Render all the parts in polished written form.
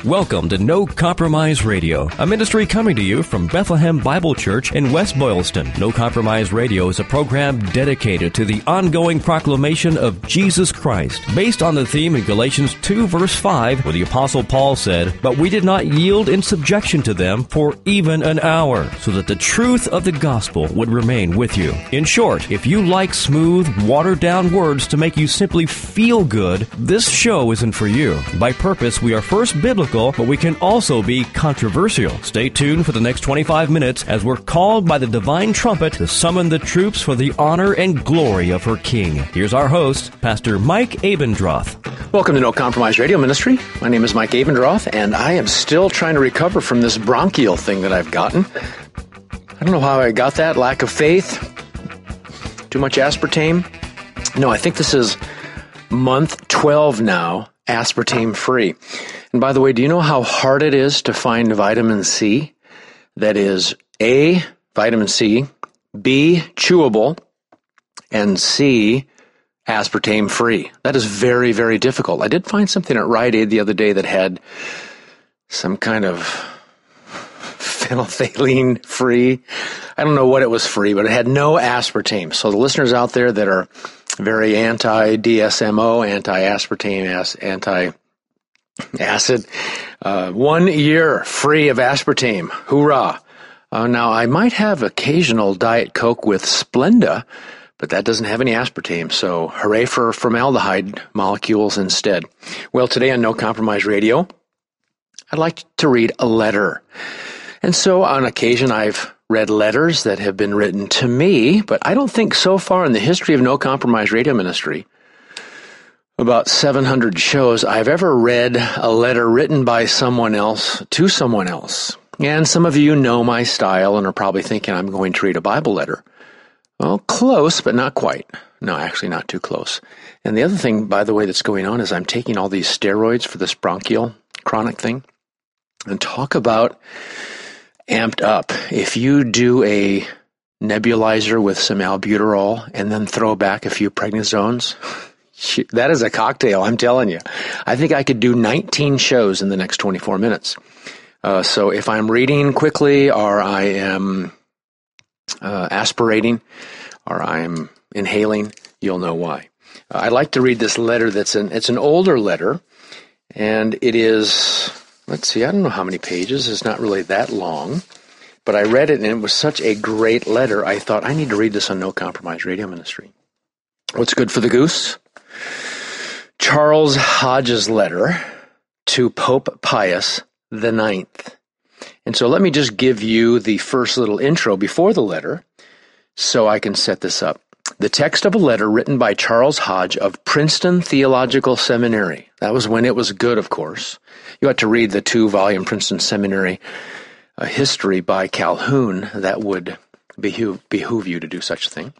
Welcome to No Compromise Radio, a ministry coming to you from Bethlehem Bible Church in West Boylston. No Compromise Radio is a program dedicated to the ongoing proclamation of Jesus Christ, based on the theme in Galatians 2 verse 5, where the Apostle Paul said, "But we did not yield in subjection to them for even an hour, so that the truth of the gospel would remain with you." In short, if you like smooth, watered-down words to make you simply feel good, this show isn't for you. By purpose, we are first biblical, but we can also be controversial. Stay tuned for the next 25 minutes as we're called by the divine trumpet to summon the troops for the honor and glory of her King. Here's our host, Pastor Mike Abendroth. Welcome to No Compromise Radio Ministry. My name is Mike Abendroth, and I am still trying to recover from this bronchial thing that I've gotten. I don't know how I got that. Lack of faith? Too much aspartame? No, I think this is month 12 now, aspartame free. And by the way, do you know how hard it is to find vitamin C that is A, vitamin C, B, chewable, and C, aspartame free? That is very, very difficult. I did find something at Rite Aid the other day that had some kind of phenolphthalein free. I don't know what it was free, but it had no aspartame. So the listeners out there that are very anti-DSMO, anti-aspartame, anti-acid, 1 year free of aspartame. Hoorah. Now, I might have occasional Diet Coke with Splenda, but that doesn't have any aspartame, so hooray for formaldehyde molecules instead. Well, today on No Compromise Radio, I'd like to read a letter. And so on occasion, I've read letters that have been written to me, but I don't think so far in the history of No Compromise Radio Ministry, about 700 shows, I've ever read a letter written by someone else to someone else. And some of you know my style and are probably thinking I'm going to read a Bible letter. Well, close, but not quite. No, actually not too close. And the other thing, by the way, that's going on is I'm taking all these steroids for this bronchial chronic thing. And talk about amped up. If you do a nebulizer with some albuterol and then throw back a few prednisones, that is a cocktail, I'm telling you. I think I could do 19 shows in the next 24 minutes. So if I'm reading quickly, or I am aspirating, or I'm inhaling, you'll know why. I'd like to read this letter it's an older letter, and it is, let's see, I don't know how many pages. It's not really that long, but I read it, and it was such a great letter, I thought, I need to read this on No Compromise Radio Ministry. What's good for the goose? Charles Hodge's letter to Pope Pius IX. And so let me just give you the first little intro before the letter so I can set this up. The text of a letter written by Charles Hodge of Princeton Theological Seminary. That was when it was good, of course. You ought to read the 2-volume Princeton Seminary history by Calhoun. That would behoove you to do such a thing.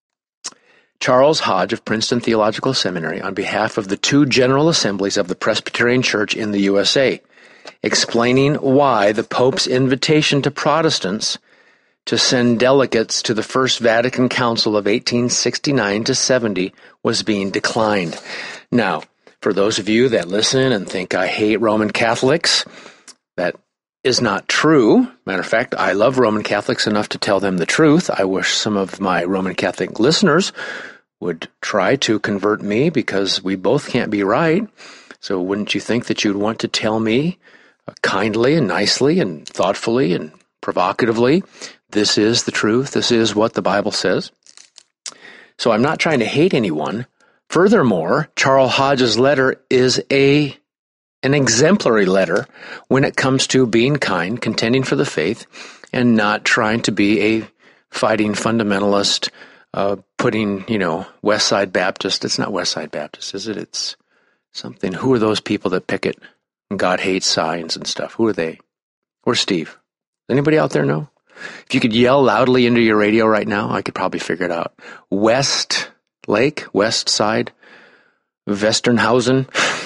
Charles Hodge of Princeton Theological Seminary, on behalf of the 2 General Assemblies of the Presbyterian Church in the USA, explaining why the Pope's invitation to Protestants to send delegates to the First Vatican Council of 1869 to 70 was being declined. Now, for those of you that listen and think I hate Roman Catholics, that is not true. Matter of fact, I love Roman Catholics enough to tell them the truth. I wish some of my Roman Catholic listeners would try to convert me, because we both can't be right. So wouldn't you think that you'd want to tell me kindly and nicely and thoughtfully and provocatively, this is the truth, this is what the Bible says? So I'm not trying to hate anyone. Furthermore, Charles Hodge's letter is an exemplary letter when it comes to being kind, contending for the faith, and not trying to be a fighting fundamentalist, putting, West Side Baptist. It's not West Side Baptist, is it? It's something. Who are those people that picket God hates signs and stuff? Who are they? Where's Steve? Anybody out there know? If you could yell loudly into your radio right now, I could probably figure it out. West Lake, West Side, Westernhausen.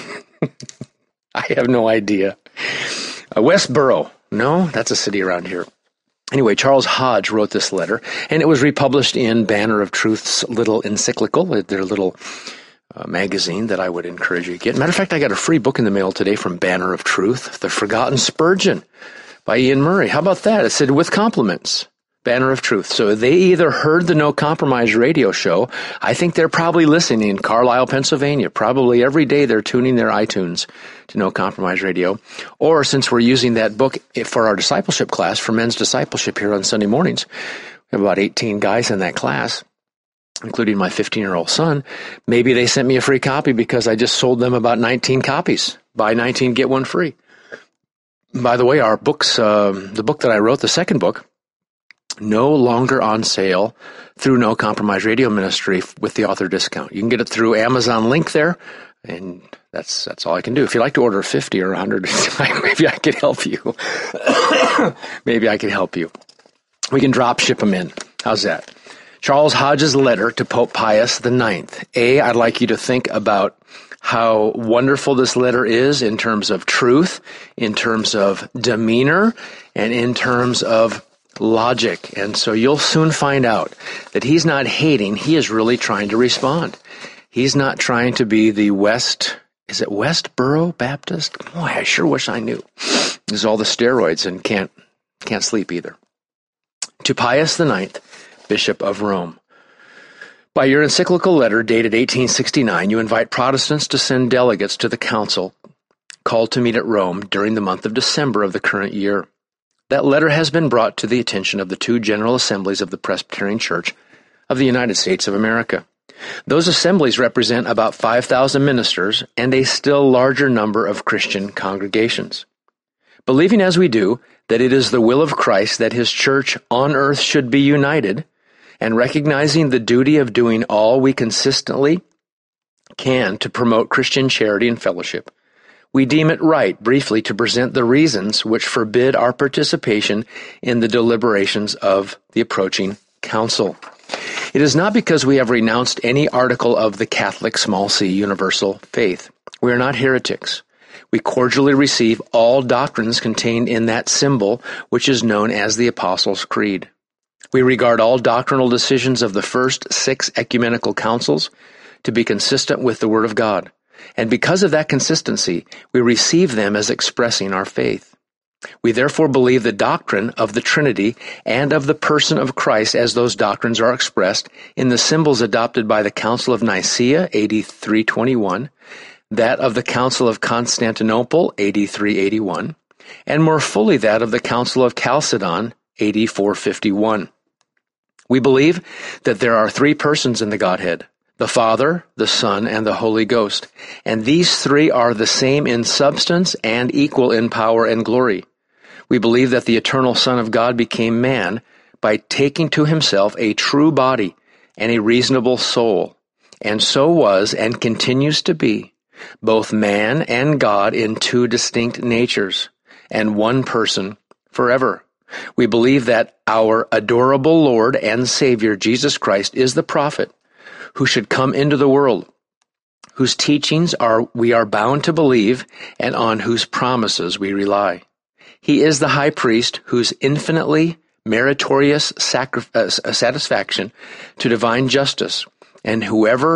I have no idea. Westboro. No, that's a city around here. Anyway, Charles Hodge wrote this letter, and it was republished in Banner of Truth's little encyclical, their little magazine that I would encourage you to get. Matter of fact, I got a free book in the mail today from Banner of Truth, The Forgotten Spurgeon by Ian Murray. How about that? It said, with compliments, Banner of Truth. So they either heard the No Compromise radio show. I think they're probably listening in Carlisle, Pennsylvania. Probably every day they're tuning their iTunes to No Compromise Radio. Or since we're using that book for our discipleship class, for men's discipleship here on Sunday mornings, we have about 18 guys in that class, including my 15-year-old son. Maybe they sent me a free copy because I just sold them about 19 copies. Buy 19, get one free. By the way, our books, the book that I wrote, the second book, no longer on sale through No Compromise Radio Ministry with the author discount. You can get it through Amazon link there, and that's all I can do. If you'd like to order 50 or 100, maybe I could help you. Maybe I could help you. We can drop ship them in. How's that? Charles Hodge's letter to Pope Pius IX. I'd like you to think about how wonderful this letter is in terms of truth, in terms of demeanor, and in terms of logic. And so you'll soon find out that he's not hating, he is really trying to respond. He's not trying to be the Westboro Baptist? Boy, I sure wish I knew. There's all the steroids and can't sleep either. To Pius IX, Bishop of Rome. By your encyclical letter dated 1869, you invite Protestants to send delegates to the council called to meet at Rome during the month of December of the current year. That letter has been brought to the attention of the two General Assemblies of the Presbyterian Church of the United States of America. Those assemblies represent about 5,000 ministers and a still larger number of Christian congregations. Believing as we do that it is the will of Christ that his church on earth should be united, and recognizing the duty of doing all we consistently can to promote Christian charity and fellowship, we deem it right briefly to present the reasons which forbid our participation in the deliberations of the approaching council. It is not because we have renounced any article of the Catholic small c universal faith. We are not heretics. We cordially receive all doctrines contained in that symbol which is known as the Apostles' Creed. We regard all doctrinal decisions of the first 6 ecumenical councils to be consistent with the Word of God. And because of that consistency, we receive them as expressing our faith. We therefore believe the doctrine of the Trinity and of the person of Christ as those doctrines are expressed in the symbols adopted by the Council of Nicaea, AD 321, that of the Council of Constantinople, AD 381, and more fully that of the Council of Chalcedon, AD 451. We believe that there are 3 persons in the Godhead, the Father, the Son, and the Holy Ghost, and these 3 are the same in substance and equal in power and glory. We believe that the eternal Son of God became man by taking to himself a true body and a reasonable soul, and so was and continues to be both man and God in 2 distinct natures, and one person forever. We believe that our adorable Lord and Savior Jesus Christ is the prophet who should come into the world, whose teachings we are bound to believe, and on whose promises we rely. He is the high priest whose infinitely meritorious satisfaction to divine justice, and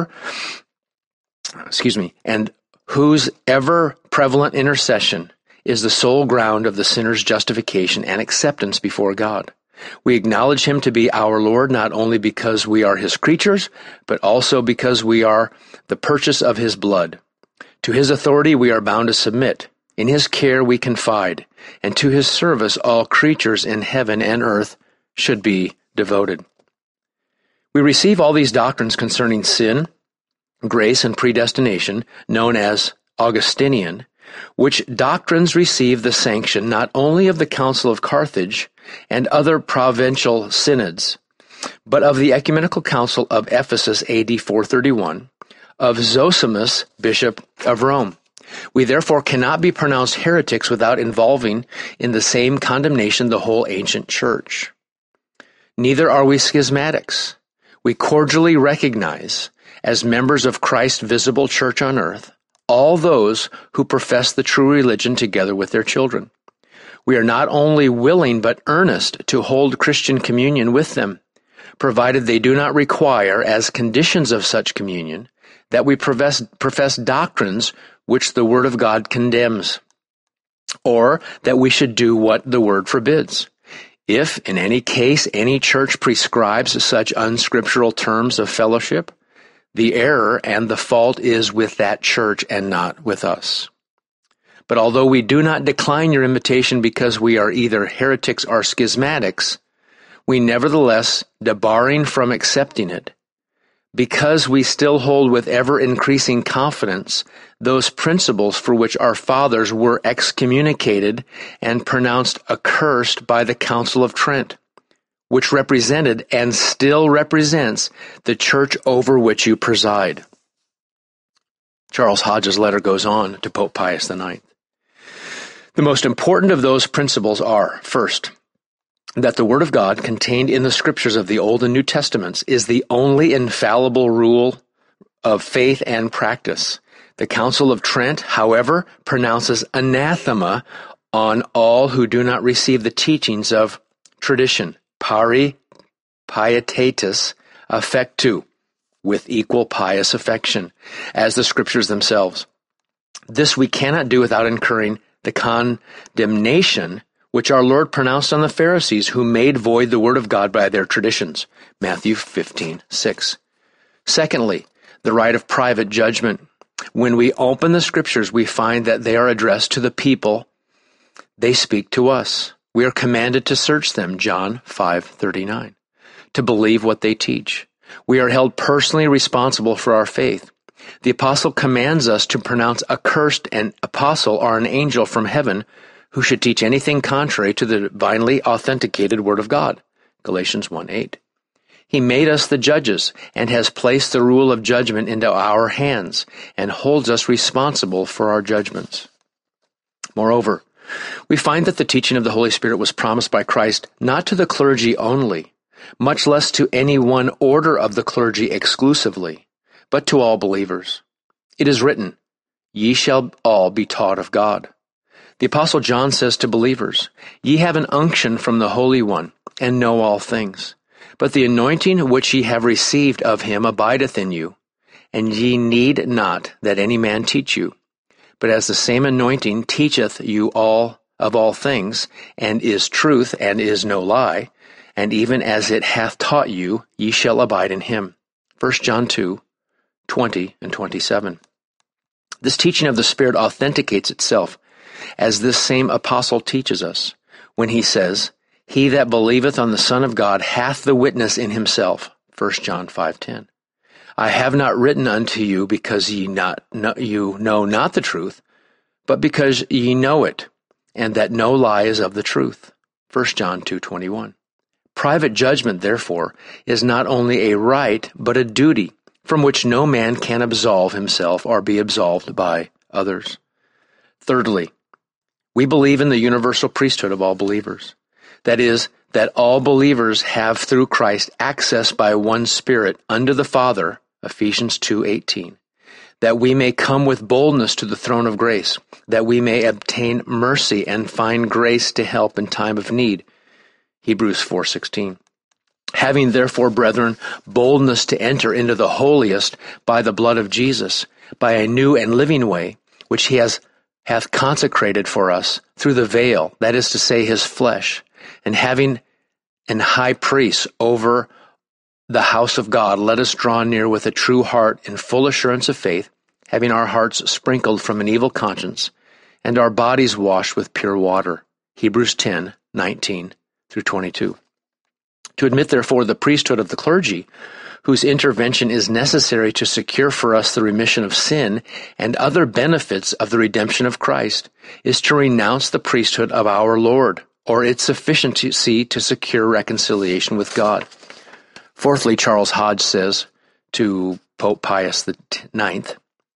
whose ever prevalent intercession is the sole ground of the sinner's justification and acceptance before God. We acknowledge him to be our Lord not only because we are his creatures, but also because we are the purchase of his blood. To his authority we are bound to submit. In his care we confide, and to his service all creatures in heaven and earth should be devoted. We receive all these doctrines concerning sin, grace, and predestination, known as Augustinian, which doctrines receive the sanction not only of the Council of Carthage and other provincial synods, but of the Ecumenical Council of Ephesus AD 431, of Zosimus, Bishop of Rome. We therefore cannot be pronounced heretics without involving in the same condemnation the whole ancient church. Neither are we schismatics. We cordially recognize, as members of Christ's visible church on earth, all those who profess the true religion together with their children. We are not only willing but earnest to hold Christian communion with them, provided they do not require, as conditions of such communion, that we profess doctrines which the Word of God condemns, or that we should do what the Word forbids. If, in any case, any church prescribes such unscriptural terms of fellowship, the error and the fault is with that church and not with us. But although we do not decline your invitation because we are either heretics or schismatics, we nevertheless, debarring from accepting it, because we still hold with ever-increasing confidence those principles for which our fathers were excommunicated and pronounced accursed by the Council of Trent, which represented and still represents the church over which you preside. Charles Hodge's letter goes on to Pope Pius IX. The most important of those principles are, first, that the Word of God contained in the Scriptures of the Old and New Testaments is the only infallible rule of faith and practice. The Council of Trent, however, pronounces anathema on all who do not receive the teachings of tradition, pari pietatis affectu, with equal pious affection, as the Scriptures themselves. This we cannot do without incurring the condemnation which our Lord pronounced on the Pharisees who made void the Word of God by their traditions. Matthew 15:6. Secondly, the right of private judgment. When we open the Scriptures, we find that they are addressed to the people. They speak to us. We are commanded to search them, John 5:39, to believe what they teach. We are held personally responsible for our faith. The apostle commands us to pronounce accursed an apostle or an angel from heaven who should teach anything contrary to the divinely authenticated Word of God. Galatians 1:8. He made us the judges and has placed the rule of judgment into our hands and holds us responsible for our judgments. Moreover, we find that the teaching of the Holy Spirit was promised by Christ not to the clergy only, much less to any one order of the clergy exclusively, but to all believers. It is written, "Ye shall all be taught of God." The Apostle John says to believers, "Ye have an unction from the Holy One, and know all things. But the anointing which ye have received of him abideth in you, and ye need not that any man teach you. But as the same anointing teacheth you all of all things, and is truth, and is no lie, and even as it hath taught you, ye shall abide in him." 1 John 2:20 and 27. This teaching of the Spirit authenticates itself, as this same apostle teaches us, when he says, "He that believeth on the Son of God hath the witness in himself." 1 John 5:10. "I have not written unto you because you know not the truth, but because ye know it, and that no lie is of the truth." 1 John 2:21. Private judgment, therefore, is not only a right, but a duty, from which no man can absolve himself or be absolved by others. Thirdly, we believe in the universal priesthood of all believers. That is, that all believers have through Christ access by one Spirit unto the Father, Ephesians 2:18, that we may come with boldness to the throne of grace, that we may obtain mercy and find grace to help in time of need, Hebrews 4:16. Having therefore, brethren, boldness to enter into the holiest by the blood of Jesus, by a new and living way, which he hath consecrated for us through the veil, that is to say, his flesh, and having an high priest over the house of God, let us draw near with a true heart in full assurance of faith, having our hearts sprinkled from an evil conscience, and our bodies washed with pure water. Hebrews 10:19 through 22. To admit, therefore, the priesthood of the clergy, whose intervention is necessary to secure for us the remission of sin and other benefits of the redemption of Christ, is to renounce the priesthood of our Lord, or its sufficiency to secure reconciliation with God. Fourthly, Charles Hodge says to Pope Pius IX,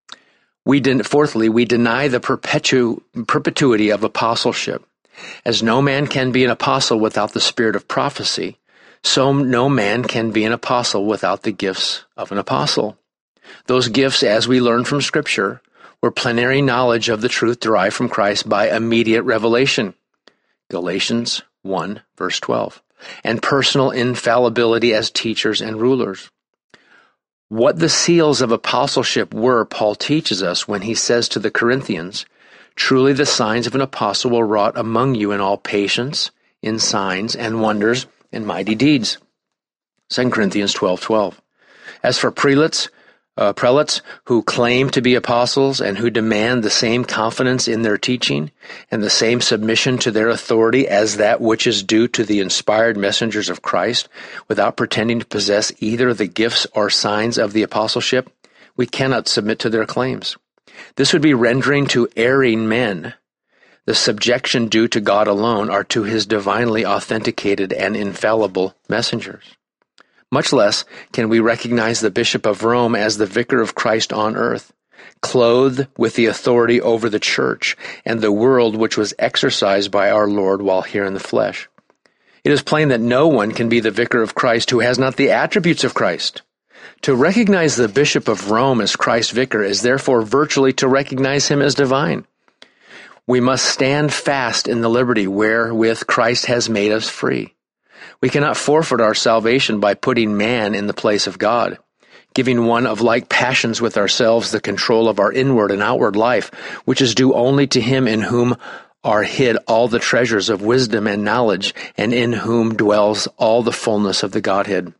we deny the perpetuity of apostleship. As no man can be an apostle without the spirit of prophecy, so no man can be an apostle without the gifts of an apostle. Those gifts, as we learn from Scripture, were plenary knowledge of the truth derived from Christ by immediate revelation, Galatians 1, verse 12, and personal infallibility as teachers and rulers. What the seals of apostleship were, Paul teaches us when he says to the Corinthians, "Truly the signs of an apostle were wrought among you in all patience, in signs and wonders and mighty deeds." 2 Corinthians 12:12. As for prelates who claim to be apostles and who demand the same confidence in their teaching and the same submission to their authority as that which is due to the inspired messengers of Christ, without pretending to possess either the gifts or signs of the apostleship, we cannot submit to their claims. This would be rendering to erring men the subjection due to God alone or to his divinely authenticated and infallible messengers. Much less can we recognize the Bishop of Rome as the vicar of Christ on earth, clothed with the authority over the church and the world which was exercised by our Lord while here in the flesh. It is plain that no one can be the vicar of Christ who has not the attributes of Christ. To recognize the Bishop of Rome as Christ's vicar is therefore virtually to recognize him as divine. We must stand fast in the liberty wherewith Christ has made us free. We cannot forfeit our salvation by putting man in the place of God, giving one of like passions with ourselves the control of our inward and outward life, which is due only to him in whom are hid all the treasures of wisdom and knowledge, and in whom dwells all the fullness of the Godhead.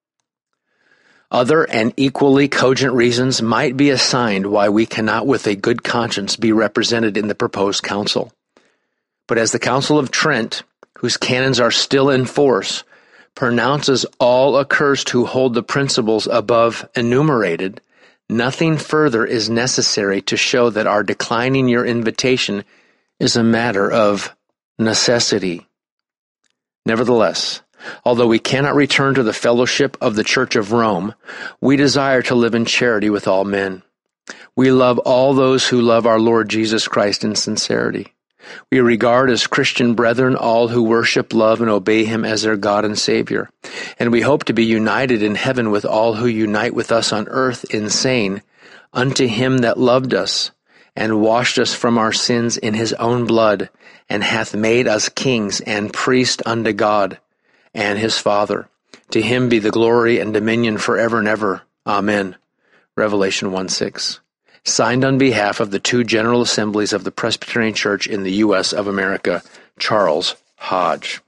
Other and equally cogent reasons might be assigned why we cannot with a good conscience be represented in the proposed council. But as the Council of Trent, whose canons are still in force, pronounces all accursed who hold the principles above enumerated, nothing further is necessary to show that our declining your invitation is a matter of necessity. Nevertheless, although we cannot return to the fellowship of the Church of Rome, we desire to live in charity with all men. We love all those who love our Lord Jesus Christ in sincerity. We regard as Christian brethren all who worship, love, and obey him as their God and Savior. And we hope to be united in heaven with all who unite with us on earth in saying, "Unto him that loved us, and washed us from our sins in his own blood, and hath made us kings and priests unto God and his Father. To him be the glory and dominion forever and ever. Amen." Revelation 1:6. Signed on behalf of the two General Assemblies of the Presbyterian Church in the U.S. of America, Charles Hodge.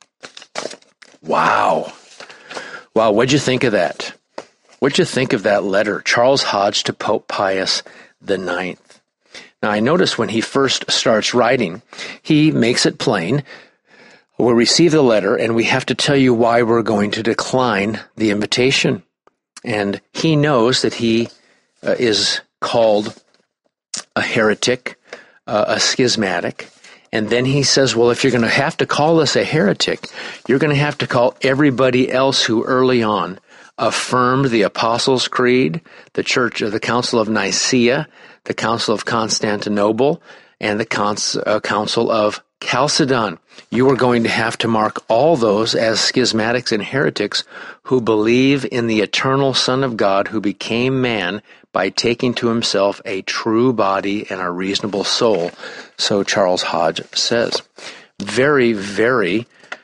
Wow. Wow, what'd you think of that? What'd you think of that letter? Charles Hodge to Pope Pius IX. Now, I notice when he first starts writing, he makes it plain. We'll receive the letter, and we have to tell you why we're going to decline the invitation. And he knows that he is called a heretic, a schismatic. And then he says, well, if you're going to have to call us a heretic, you're going to have to call everybody else who early on affirmed the Apostles' Creed, the Church of the Council of Nicaea, the Council of Constantinople, and the Council of Chalcedon. You are going to have to mark all those as schismatics and heretics who believe in the eternal Son of God who became man by taking to himself a true body and a reasonable soul. So Charles Hodge says. Very, very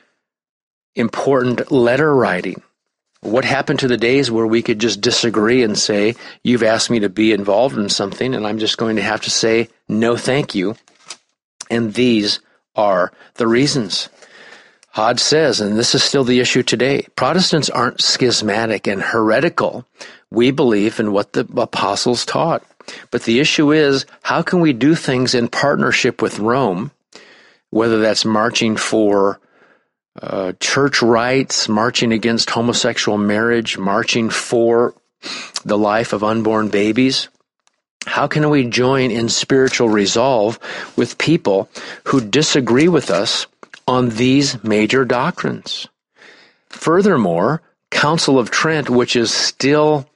important letter writing. What happened to the days where we could just disagree and say, you've asked me to be involved in something, and I'm just going to have to say, no, thank you. And these are the reasons. Hodge says, and this is still the issue today, Protestants aren't schismatic and heretical. We believe in what the apostles taught. But the issue is, how can we do things in partnership with Rome, whether that's marching for church rights, marching against homosexual marriage, marching for the life of unborn babies? How can we join in spiritual resolve with people who disagree with us on these major doctrines? Furthermore, Council of Trent, which is still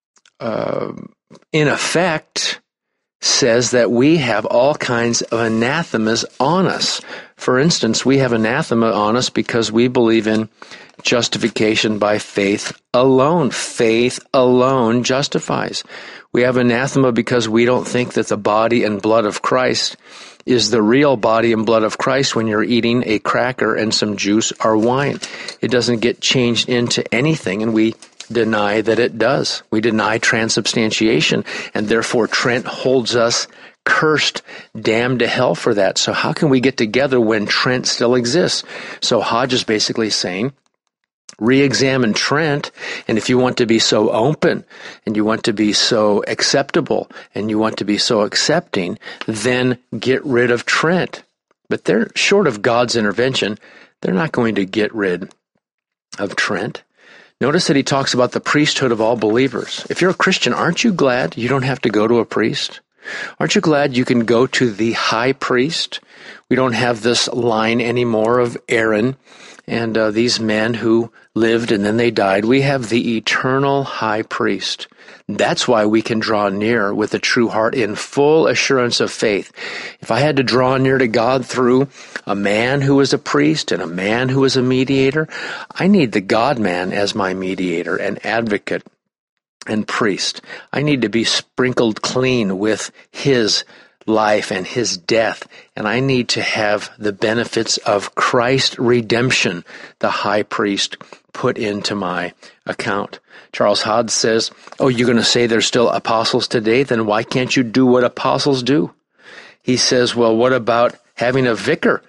in effect, says that we have all kinds of anathemas on us. For instance, we have anathema on us because we believe in justification by faith alone. Faith alone justifies. We have anathema because we don't think that the body and blood of Christ is the real body and blood of Christ when you're eating a cracker and some juice or wine. It doesn't get changed into anything, and we deny that it does. We deny transubstantiation, and therefore Trent holds us cursed, damned to hell for that. So how can we get together when Trent still exists? So Hodge is basically saying, re-examine Trent, and if you want to be so open, and you want to be so acceptable, and you want to be so accepting, then get rid of Trent. But they're short of God's intervention, they're not going to get rid of Trent. Notice that he talks about the priesthood of all believers. If you're a Christian, aren't you glad you don't have to go to a priest? Aren't you glad you can go to the high priest? We don't have this line anymore of Aaron and these men who lived and then they died. We have the eternal high priest. That's why we can draw near with a true heart in full assurance of faith. If I had to draw near to God through a man who is a priest and a man who is a mediator, I need the God-man as my mediator and advocate and priest. I need to be sprinkled clean with his life and his death, and I need to have the benefits of Christ's redemption, the high priest, put into my account. Charles Hodge says, oh, you're going to say there's still apostles today? Then why can't you do what apostles do? He says, well, what about having a vicar?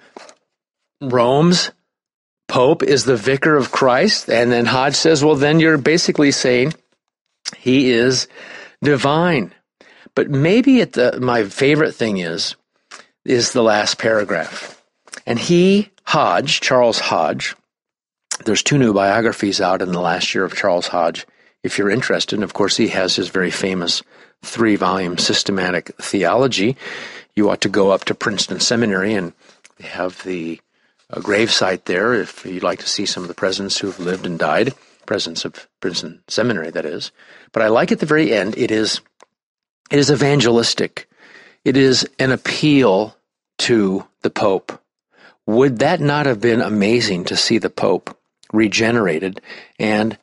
Rome's Pope is the vicar of Christ. And then Hodge says, well, then you're basically saying he is divine. But maybe my favorite thing is the last paragraph. And Charles Hodge, there's 2 new biographies out in the last year of Charles Hodge, if you're interested. And of course, he has his very famous 3-volume systematic theology. You ought to go up to Princeton Seminary, and they have the gravesite there if you'd like to see some of the presidents who have lived and died, presidents of Princeton Seminary, that is. But I like at the very end, it is evangelistic. It is an appeal to the Pope. Would that not have been amazing to see the Pope regenerated and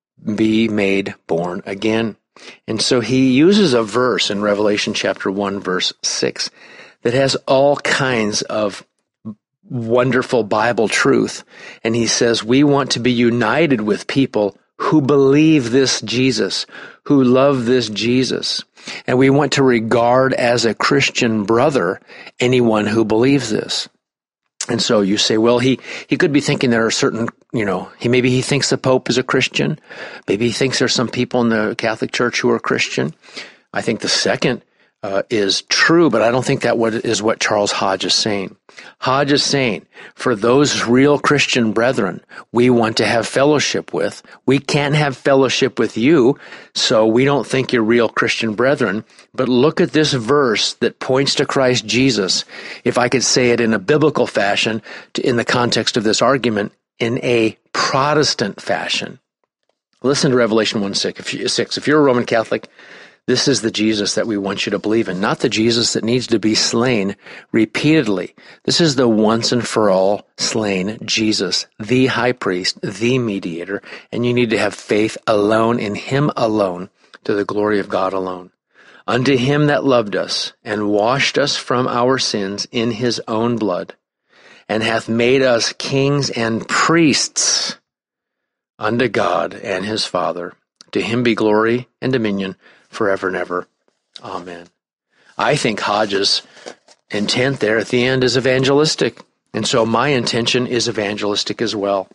be made born again? And so he uses a verse in Revelation chapter 1, verse 6, that has all kinds of wonderful Bible truth. And he says, we want to be united with people who believe this Jesus, who love this Jesus. And we want to regard as a Christian brother anyone who believes this. And so you say, well, he could be thinking there are certain, maybe he thinks the Pope is a Christian. Maybe he thinks there's some people in the Catholic Church who are Christian. I think the second is true, but I don't think that is what Charles Hodge is saying. Hodge is saying, for those real Christian brethren we want to have fellowship with, we can't have fellowship with you, so we don't think you're real Christian brethren. But look at this verse that points to Christ Jesus, if I could say it in a biblical fashion, in the context of this argument, in a Protestant fashion. Listen to Revelation 1:6. If you're a Roman Catholic, this is the Jesus that we want you to believe in, not the Jesus that needs to be slain repeatedly. This is the once and for all slain Jesus, the high priest, the mediator, and you need to have faith alone in him alone, to the glory of God alone. Unto him that loved us and washed us from our sins in his own blood, and hath made us kings and priests unto God and his Father. To him be glory and dominion forever and ever. Amen. I think Hodge's intent there at the end is evangelistic, and so my intention is evangelistic as well.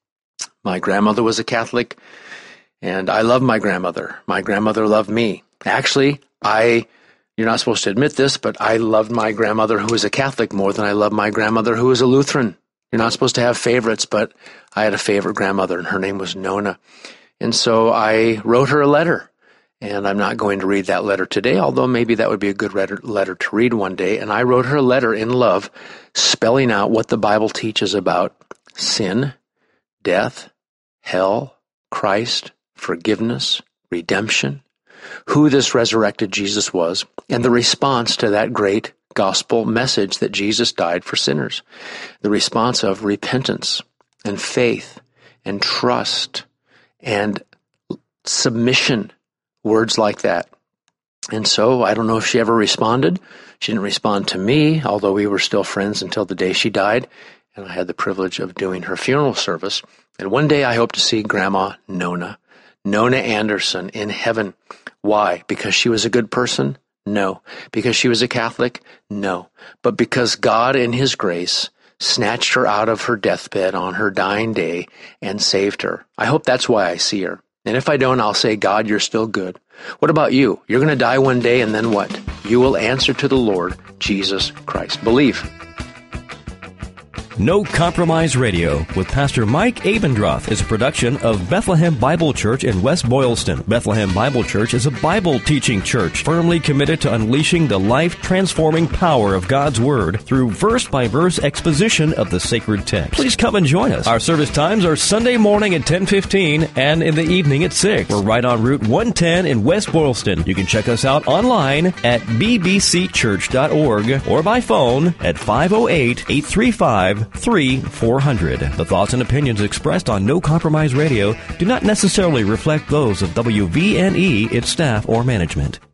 My grandmother was a Catholic, and I love my grandmother. My grandmother loved me. Actually, you're not supposed to admit this, but I loved my grandmother who was a Catholic more than I loved my grandmother who was a Lutheran. You're not supposed to have favorites, but I had a favorite grandmother, and her name was Nona. And so I wrote her a letter. And I'm not going to read that letter today, although maybe that would be a good letter to read one day. And I wrote her a letter in love, spelling out what the Bible teaches about sin, death, hell, Christ, forgiveness, redemption, who this resurrected Jesus was, and the response to that great gospel message that Jesus died for sinners. The response of repentance and faith and trust and submission. Words like that. And so I don't know if she ever responded. She didn't respond to me, although we were still friends until the day she died. And I had the privilege of doing her funeral service. And one day I hope to see Grandma Nona Nona Anderson in heaven. Why? Because she was a good person? No. Because she was a Catholic? No. But because God in His grace snatched her out of her deathbed on her dying day and saved her. I hope that's why I see her. And if I don't, I'll say, God, you're still good. What about you? You're going to die one day, and then what? You will answer to the Lord Jesus Christ. Believe. No Compromise Radio with Pastor Mike Abendroth is a production of Bethlehem Bible Church in West Boylston. Bethlehem Bible Church is a Bible teaching church firmly committed to unleashing the life-transforming power of God's Word through verse-by-verse exposition of the sacred text. Please come and join us. Our service times are Sunday morning at 10:15 and in the evening at 6. We're right on Route 110 in West Boylston. You can check us out online at bbcchurch.org or by phone at 508-835-3400. The thoughts and opinions expressed on No Compromise Radio do not necessarily reflect those of WVNE, its staff, or management.